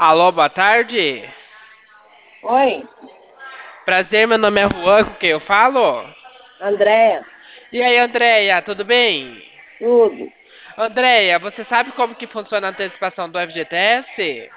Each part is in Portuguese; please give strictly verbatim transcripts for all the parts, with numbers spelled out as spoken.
Alô, boa tarde. Oi, Prazer, meu nome é Juan, com quem eu falo? Andréia, E aí, Andréia, tudo bem? tudo. Andréia, você sabe como que funciona a antecipação do F G T S?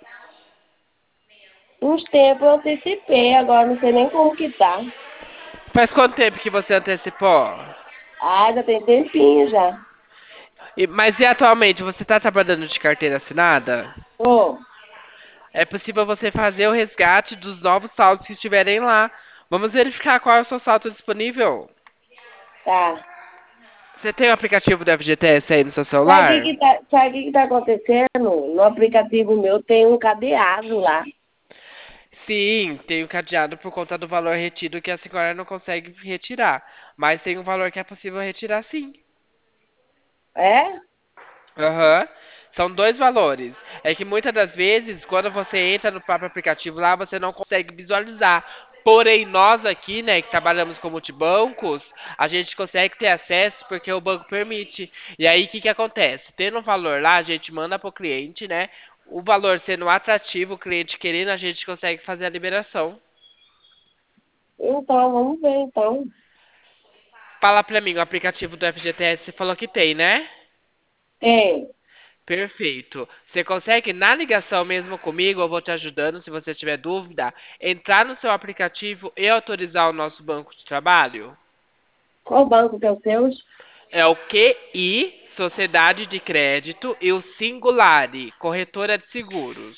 Uns tempos eu antecipei, agora não sei nem como que tá. Faz quanto tempo que você antecipou? Ah, já tem tempinho já. E- mas e atualmente, você está trabalhando de carteira assinada? Ô, É possível você fazer o resgate dos novos saldos que estiverem lá. Vamos verificar qual é o seu saldo disponível. tá. Você tem o aplicativo do F G T S aí no seu Sabe o que celular? que tá, sabe o que que tá acontecendo? No aplicativo meu tem um cadeado lá. Sim, tem o cadeado por conta do valor retido que a senhora não consegue retirar. Mas tem um valor que é possível retirar sim. É? Aham. São dois valores. É que muitas das vezes, quando você entra no próprio aplicativo lá, você não consegue visualizar. Porém, nós aqui, né, que trabalhamos com multibancos, a gente consegue ter acesso porque o banco permite. E aí, o que que acontece? Tendo um valor lá, a gente manda pro cliente, né? O valor sendo atrativo, o cliente querendo, a gente consegue fazer a liberação. Então, vamos ver então. Fala pra mim, o aplicativo do F G T S você falou que tem, né? Tem. Perfeito. Você consegue, na ligação mesmo comigo, eu vou te ajudando, se você tiver dúvida, entrar no seu aplicativo e autorizar o nosso banco de trabalho? Qual banco que é o seu? É o Q I, Sociedade de Crédito, e o Singulari, Corretora de Seguros.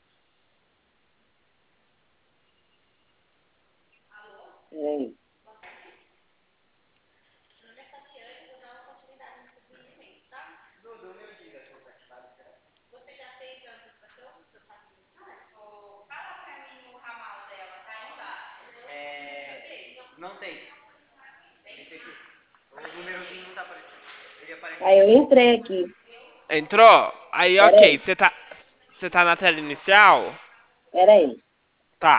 Peraí. Aí eu entrei aqui. Entrou? Aí, ok. Peraí, Você tá, você tá na tela inicial? peraí. Tá.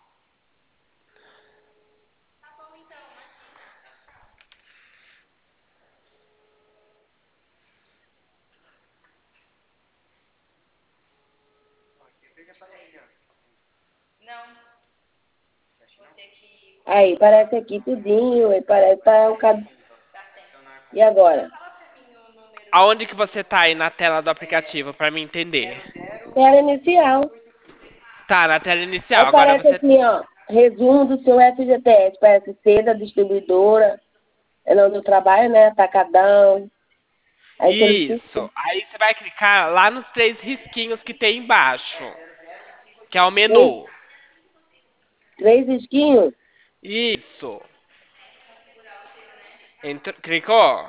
Aí, parece aqui tudinho, aí parece tá o cad... E agora? Aonde que você tá aí na tela do aplicativo, pra me entender? Tela inicial. Tá, na tela inicial. Aí Agora parece você. assim, ó, resumo do seu F G T S, parece ser da distribuidora, é não do trabalho, né? Atacadão. Aí solicita Isso. Aí você vai clicar lá nos três risquinhos que tem embaixo, que é o três, menu. três risquinhos. Isso. Entrou, clicou?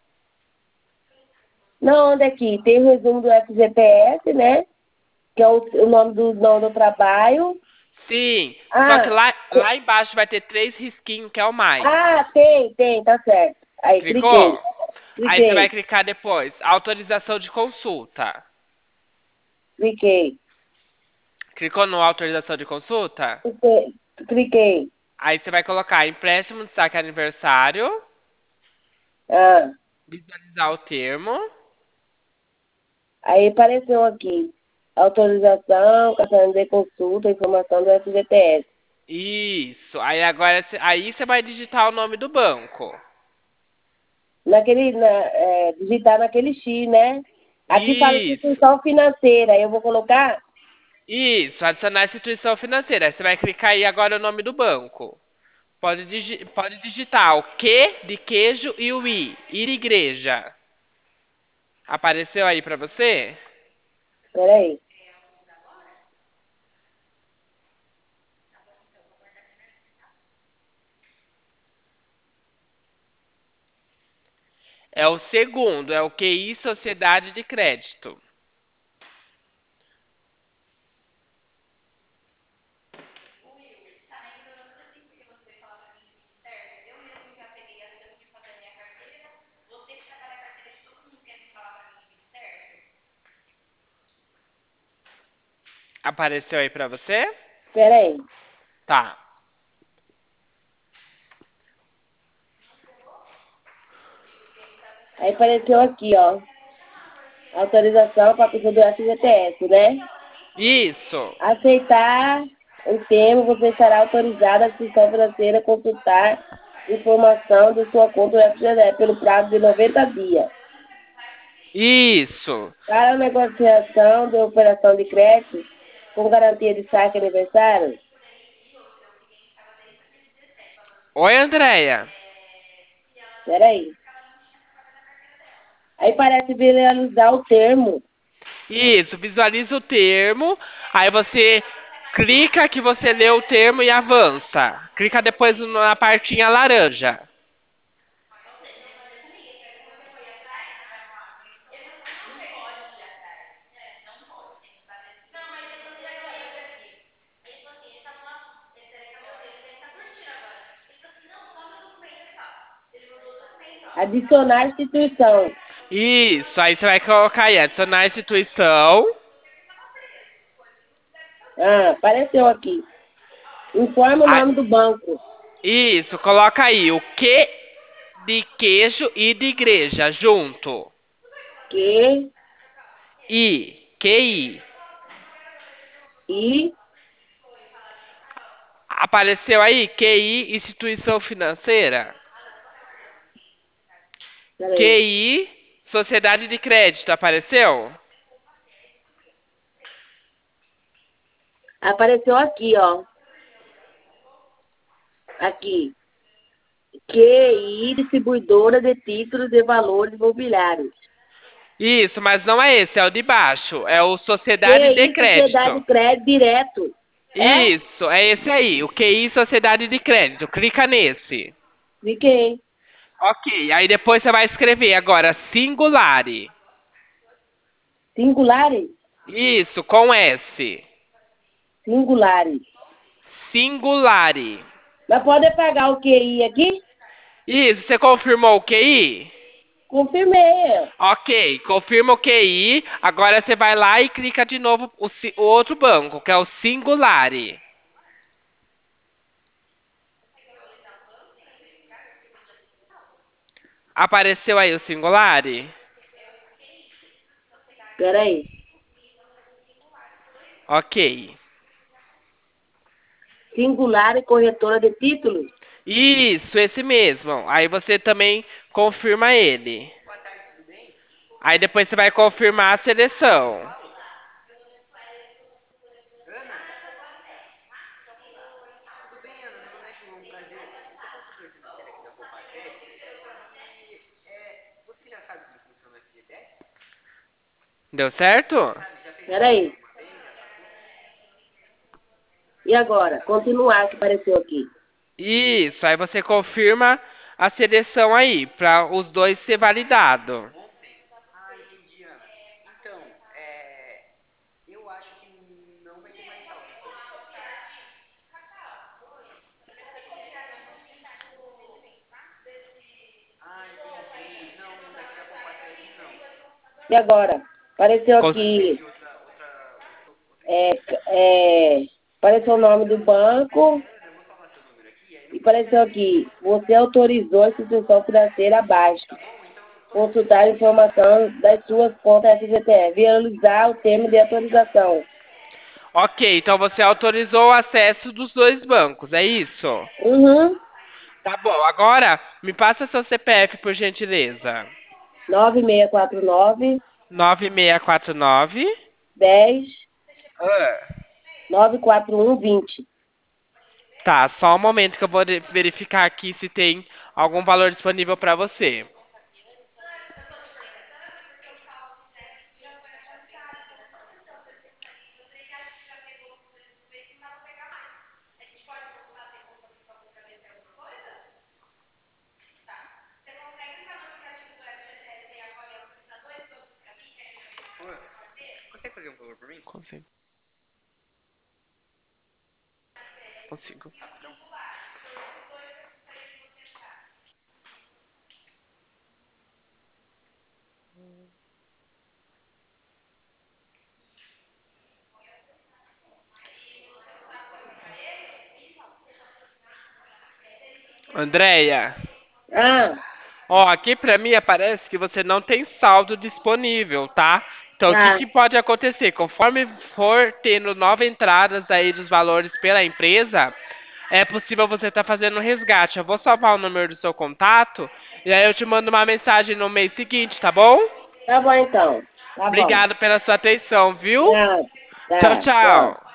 Não, onde aqui? Tem o resumo do F G T S, né? Que é o, o nome do nome do trabalho. Sim. Só que Ah, lá, te- lá embaixo vai ter três risquinhos, que é o mais. ah, tem, tem, tá certo. Aí, cliquei, Clicou? Aí você vai cliquei, clicar depois, autorização de consulta. cliquei, Clicou no autorização de consulta? cliquei, cliquei. Aí você vai colocar empréstimo de saque aniversário, Ah, visualizar o termo. aí apareceu aqui. Autorização, cartão de consulta, informação do F G T S. Isso. Aí agora cê- aí você vai digitar o nome do banco. Naquele, na, é, digitar naquele X, né? Aqui fala Isso. instituição financeira. Aí eu vou colocar Isso, adicionar instituição financeira. Aí você vai clicar aí agora o nome do banco. Pode, digi pode digitar o Q de queijo e o I. Ir igreja. Apareceu aí pra você? peraí. É o segundo, é o Q I Sociedade de Crédito. Apareceu aí pra você? Peraí. Tá. Aí apareceu aqui, ó. Autorização para pessoa do F G T S, né? Isso. Aceitar o termo, você estará autorizado a instituição financeira a consultar informação de sua conta do F G D pelo prazo de noventa dias. Isso. Para a negociação de operação de crédito com garantia de saque aniversário, Oi, Andréia. peraí. Aí parece visualizar o termo. Isso, visualiza o termo, aí você clica que você lê o termo e avança. Clica depois na partinha laranja. Adicionar instituição. Isso, aí você vai colocar aí, adicionar instituição. Ah, apareceu aqui. Informe o Ah, nome do banco. isso, coloca aí o que de queijo e de igreja junto. Que I, Q I. e Apareceu aí Q I, instituição financeira. peraí. Q I, sociedade de crédito, apareceu? Apareceu aqui, ó. Aqui. Q I, distribuidora de títulos de valores imobiliários. Isso, mas não é esse, é o de baixo. É o sociedade de Q I, Sociedade crédito. de Crédito Direto. É? Isso, é esse aí, o Q I Sociedade de Crédito. Clica nesse. Fiquei. Ok, aí depois você vai escrever agora Singulare. Singulares? Isso, com S. Singulares. Singulare. Mas pode pagar o Q I aqui? Isso, você confirmou o Q I? Confirmei. Ok, confirma o Q I. Agora você vai lá e clica de novo o, si- o outro banco, que é o Singulare. Apareceu aí o Singulare? Peraí. Ok. Singular e corretora de títulos? Isso, esse mesmo. Aí você também confirma ele. Aí depois você vai confirmar a seleção. Deu certo? Peraí. E agora? Continuar que apareceu aqui. Isso, aí você confirma a seleção aí, para os dois ser validado. E agora? Apareceu Cons- aqui. É, é, apareceu o nome do banco. E apareceu aqui. Você autorizou a instituição financeira abaixo. Consultar a informação das suas contas F G T E. Visualizar o termo de autorização. Ok, então você autorizou o acesso dos dois bancos, é isso? Uhum. Tá bom, agora me passa seu C P F, por gentileza. nove seis quatro nove, nove seis quatro nove. dez, Ah. nove quatro um, vinte. Tá, só um momento que eu vou de- verificar aqui se tem algum valor disponível para você. Consigo. Consigo. Andréia, Ah, ó, aqui pra mim aparece que você não tem saldo disponível, tá? Então, o que, Tá, que pode acontecer? Conforme for tendo novas entradas aí dos valores pela empresa, é possível você estar fazendo um resgate. Eu vou salvar o número do seu contato e aí eu te mando uma mensagem no mês seguinte, tá bom? tá bom então. Tá bom. Obrigado pela sua atenção, viu? Tá, Tchau, tá, tchau. tchau.